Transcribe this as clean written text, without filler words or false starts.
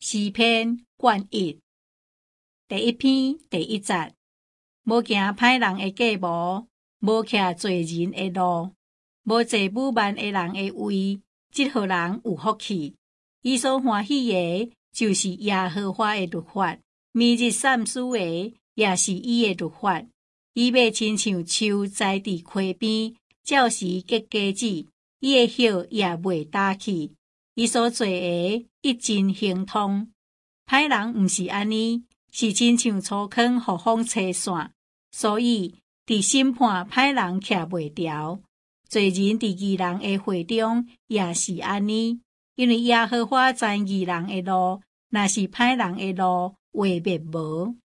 诗篇卷1第一篇第1节，无行歹人的计谋，无徛罪人的路，无坐侮慢的人的位，这号人有福气。伊所欢喜的，就是耶和华的律法，每日三思的，也是伊的律法。伊要亲像树栽伫溪边，照时结果子，伊的叶也袂打去。伊所做的一尽亨通。歹人毋是安尼，是亲像粗糠互风吹散，所以伫审判歹人徛袂牢。罪人伫义人的会中也是安尼，因为耶和华知义人的路，若是歹人的路，话灭无。